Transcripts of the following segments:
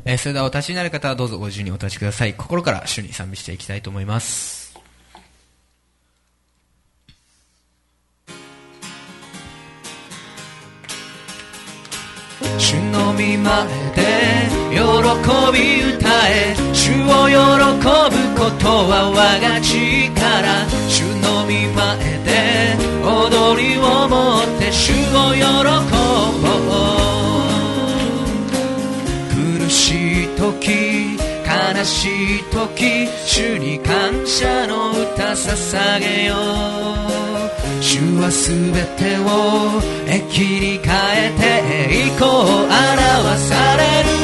それではお立ちになる方はどうぞご自由にお立ちください。心から主に賛美していきたいと思います。主の御前で喜び歌え、主を喜ぶことは我が力。主の御前で踊りをもって主を喜ぼう。苦しい時悲しい時、主に感謝の歌捧げよう。主はすべてを切り替えて栄光を表される。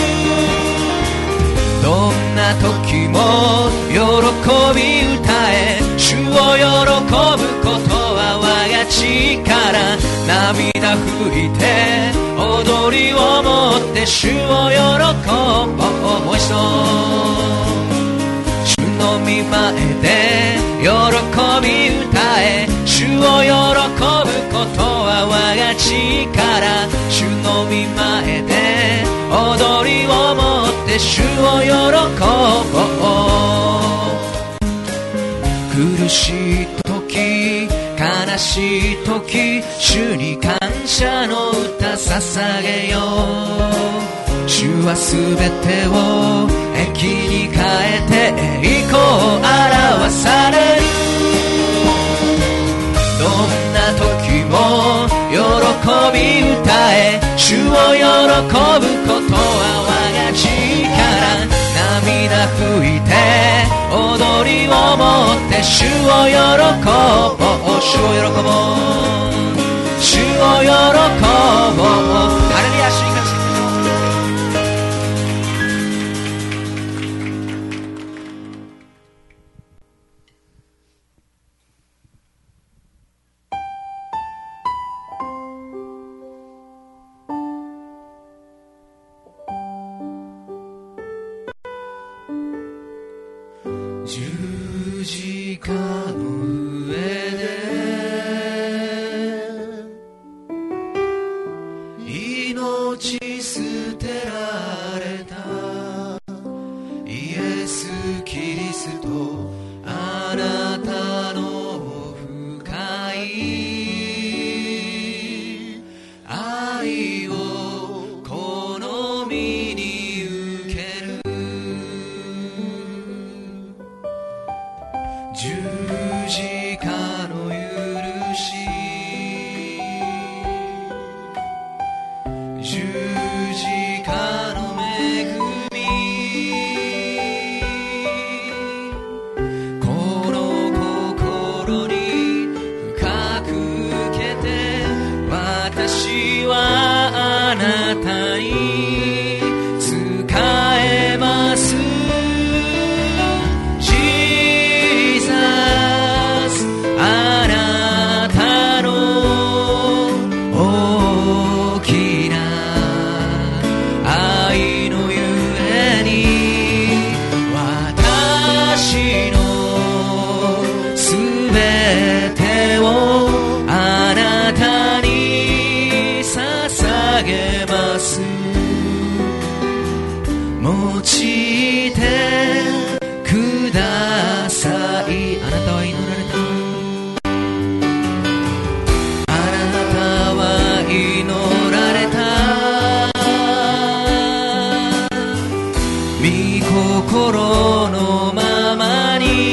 どんな時も喜び歌え、主を喜ぶことは我が力。涙拭いて踊りをもって主を喜ぼう。もう一度。主の御前で喜び歌え、主を喜ぶことは我が力。主の御前で踊りをもって主を喜ぼう。苦しい時悲しい時、主に感謝の歌捧げよう。主はすべてを切り替えて栄光を表される。どんな時も喜び歌え、主を喜ぶことは我が力。涙拭いて踊りをもって主を喜ぼう。主を喜ぼう。主を喜ぼう。ハレルヤ。主に感謝。十字架の上で命捨てられたイエス・キリスト、あなたの深い愛を好みに受ける。十字架の許し、十字架の恵み、この心に深く受けて、私はあなたに仕えます。用いてください。あなたは祈られた。あなたは祈られた。御心のままに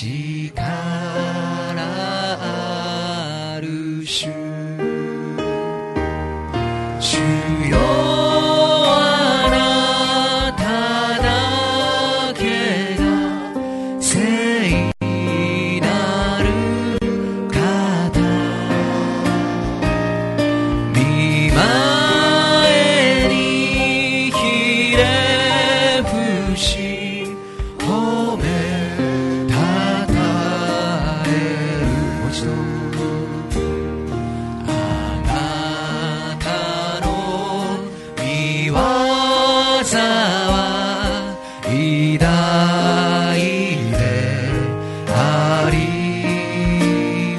力ある主、主よあなただけが聖なる方、御前にひれ伏し褒めたたえる。もう一度、あなたの御業は偉大であり、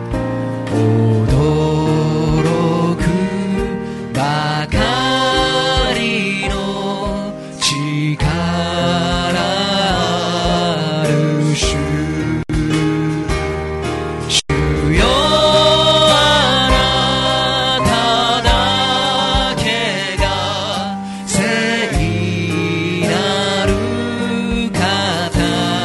驚くばかりの力ある主、主よあなただけが聖なる方、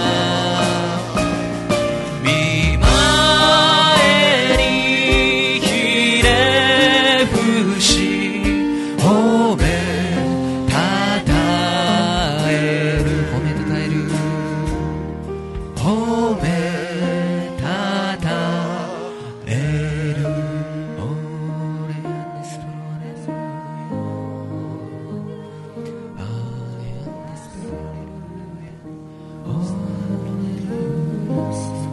御前にひれ伏し褒めたたえる、褒めたたえる、褒めたたえる。オレアンデスプロアネスプロアレアンデスプロアレルヤ、オレル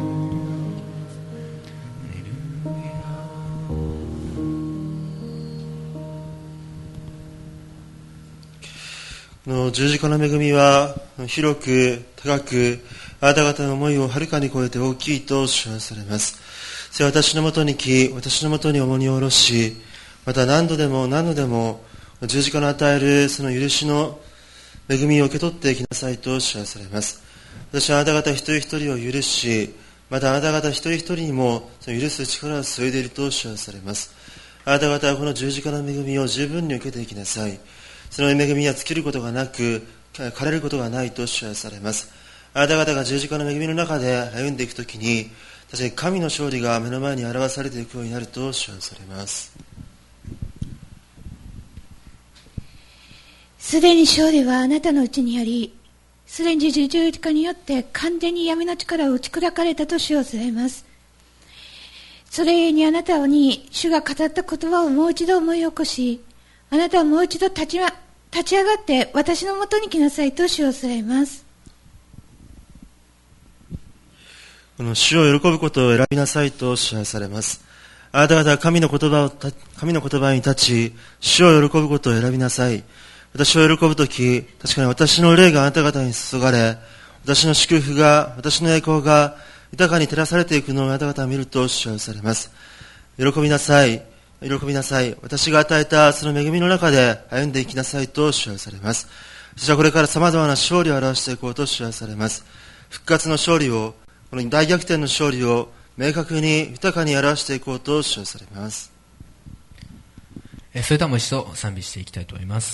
この十字架の恵みは広く高く、あなた方の思いをはるかに超えて大きいと主張されます。それは私のもとに来、私のもとに重荷を下ろし、また何度でも何度でも十字架の与えるその許しの恵みを受け取っていきなさいと主張されます。私はあなた方一人一人を許し、またあなた方一人一人にもその許す力を注いでいると主張されます。あなた方はこの十字架の恵みを十分に受けていきなさい。その恵みは尽きることがなく、枯れることがないと主張されます。あなた方が十字架の恵みの中で歩んでいくときに、確かに神の勝利が目の前に表されていくようになると主張されます。 すでに勝利はあなたのうちにあり、すでに十字架によって完全に闇の力を打ち砕かれたと主張されます。それゆえにあなたに主が語った言葉をもう一度思い起こし、あなたはもう一度立ち上がって私のもとに来なさいと主張されます。 この主を喜ぶことを選びなさいと主張されます。あなた方は神の言葉に立ち、主を喜ぶことを選びなさい。私を喜ぶとき、確かに私の霊があなた方に注がれ、私の祝福が、私の栄光が豊かに照らされていくのをあなた方は見ると主張されます。喜びなさい。喜びなさい。私が与えたその恵みの中で歩んでいきなさいと主張されます。そしてこれから様々な勝利を表していこうと主張されます。復活の勝利を、この大逆転の勝利を明確に豊かに表していこうと主張されます。 それではもう一度賛美していきたいと思います。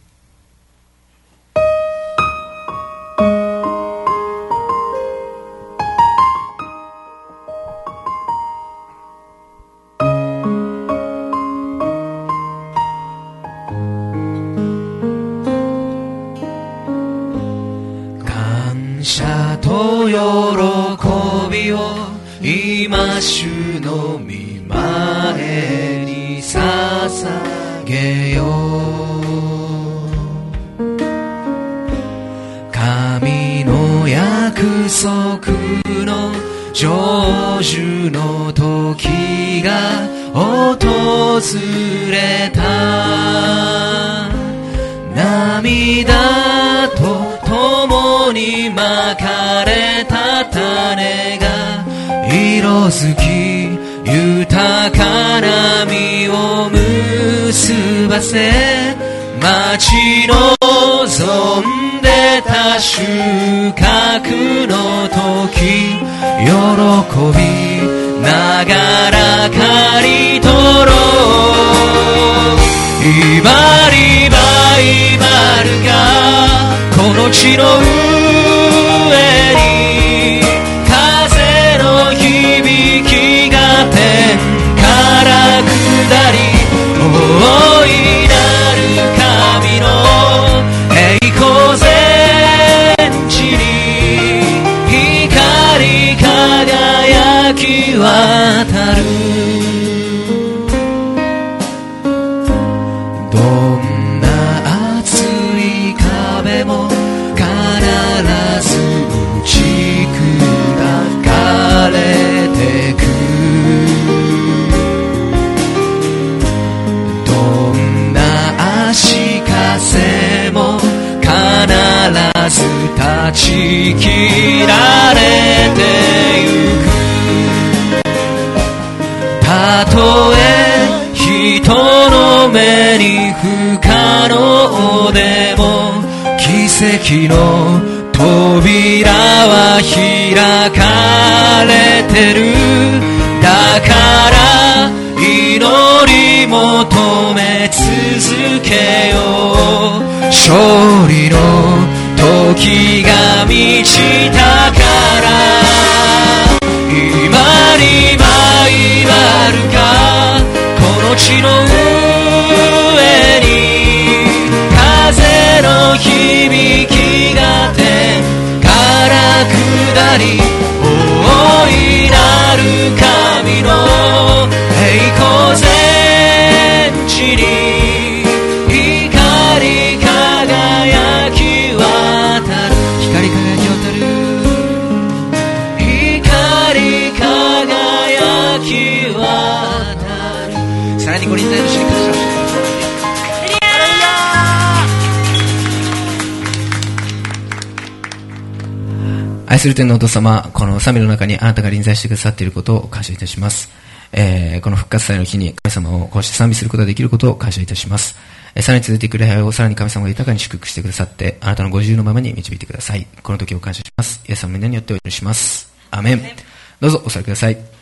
感謝と喜びを今主の御前に捧げよう。神の約束の成就の時が訪れた。涙と共にまかれた種が色づき豊かな実を結ばせ、待ち望んでた収穫の時、喜びながら刈り取ろう。今リバイバルがこの地の上にき渡る。どんな厚い壁も必ず打ち砕かれてく。どんな足かせも必ず断ち切られてゆく。たとえ人の目に不可能でも奇跡の扉は開かれてる。だから祈り求め続けよう。勝利の時が満ちたから。今に舞いあるかこの地の上に。風の響きが天から下り、大いなる神の栄光全地に光り輝き渡る。光り輝き渡る。光り輝き渡る。さらにご臨在の主に感謝をして愛する天のお父様、この賛美の中にあなたが臨在してくださっていることを感謝いたします。この復活祭の日に神様をこうして賛美することができることを感謝いたします。さらに続いていく礼拝をさらに神様が豊かに祝福してくださって、あなたのご自由のままに導いてください。この時を感謝します。イエス様の皆によってお祈りします。アーメン。どうぞお座りください。